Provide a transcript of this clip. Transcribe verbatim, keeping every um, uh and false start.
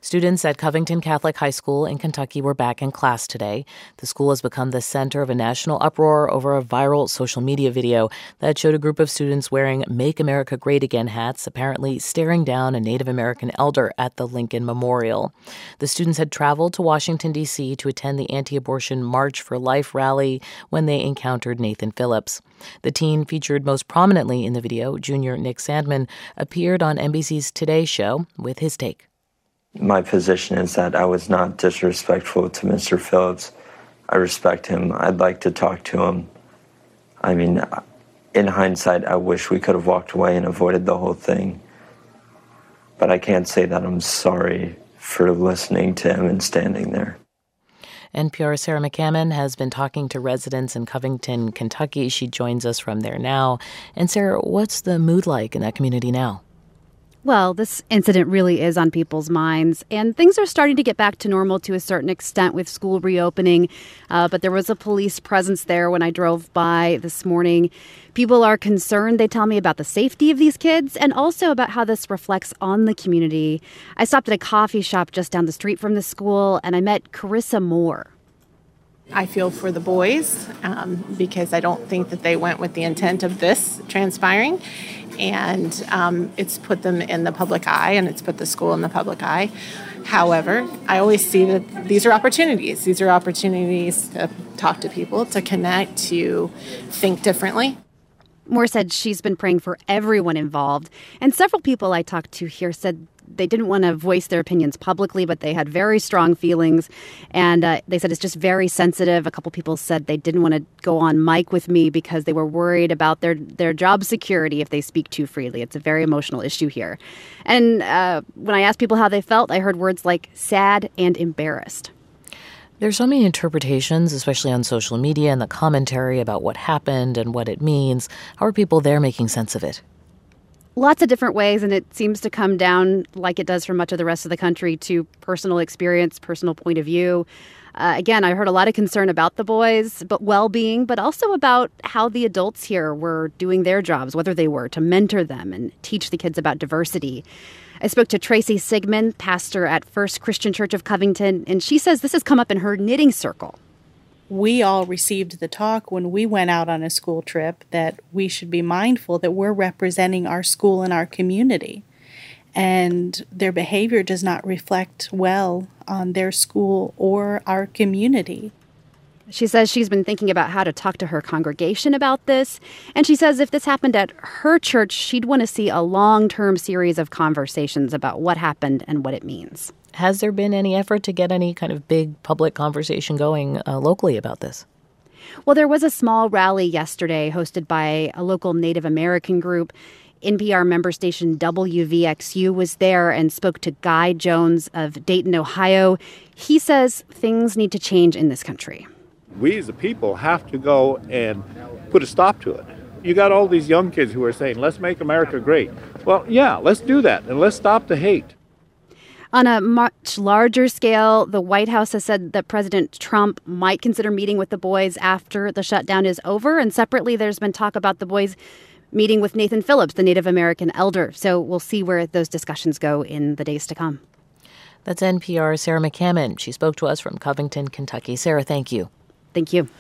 Students at Covington Catholic High School in Kentucky were back in class today. The school has become the center of a national uproar over a viral social media video that showed a group of students wearing Make America Great Again hats, apparently staring down a Native American elder at the Lincoln Memorial. The students had traveled to Washington, D C to attend the anti-abortion March for Life rally when they encountered Nathan Phillips. The teen featured most prominently in the video, junior Nick Sandman, appeared on N B C's Today Show with his take. My position is that I was not disrespectful to Mister Phillips. I respect him. I'd like to talk to him. I mean, in hindsight, I wish we could have walked away and avoided the whole thing. But I can't say that I'm sorry for listening to him and standing there. N P R's Sarah McCammon has been talking to residents in Covington, Kentucky. She joins us from there now. And Sarah, what's the mood like in that community now? Well, this incident really is on people's minds, and things are starting to get back to normal to a certain extent with school reopening. Uh, but there was a police presence there when I drove by this morning. People are concerned, they tell me, about the safety of these kids and also about how this reflects on the community. I stopped at a coffee shop just down the street from the school, and I met Carissa Moore. I feel for the boys um, because I don't think that they went with the intent of this transpiring. And um, it's put them in the public eye, and it's put the school in the public eye. However, I always see that these are opportunities. These are opportunities to talk to people, to connect, to think differently. Moore said she's been praying for everyone involved. And several people I talked to here said they didn't want to voice their opinions publicly, but they had very strong feelings. And uh, they said it's just very sensitive. A couple people said they didn't want to go on mic with me because they were worried about their, their job security if they speak too freely. It's a very emotional issue here. And uh, when I asked people how they felt, I heard words like sad and embarrassed. There's so many interpretations, especially on social media and the commentary about what happened and what it means. How are people there making sense of it? Lots of different ways, and it seems to come down, like it does for much of the rest of the country, to personal experience, personal point of view. Uh, again, I heard a lot of concern about the boys, but well-being, but also about how the adults here were doing their jobs, whether they were to mentor them and teach the kids about diversity. I spoke to Tracy Sigmund, pastor at First Christian Church of Covington, and she says this has come up in her knitting circle. We all received the talk when we went out on a school trip that we should be mindful that we're representing our school and our community, and their behavior does not reflect well on their school or our community. She says she's been thinking about how to talk to her congregation about this, and she says if this happened at her church, she'd want to see a long-term series of conversations about what happened and what it means. Has there been any effort to get any kind of big public conversation going uh, locally about this? Well, there was a small rally yesterday hosted by a local Native American group. N P R member station W V X U was there and spoke to Guy Jones of Dayton, Ohio. He says things need to change in this country. We as a people have to go and put a stop to it. You got all these young kids who are saying, let's make America great. Well, yeah, let's do that, and let's stop the hate. On a much larger scale, the White House has said that President Trump might consider meeting with the boys after the shutdown is over. And separately, there's been talk about the boys meeting with Nathan Phillips, the Native American elder. So we'll see where those discussions go in the days to come. That's N P R's Sarah McCammon. She spoke to us from Covington, Kentucky. Sarah, thank you. Thank you.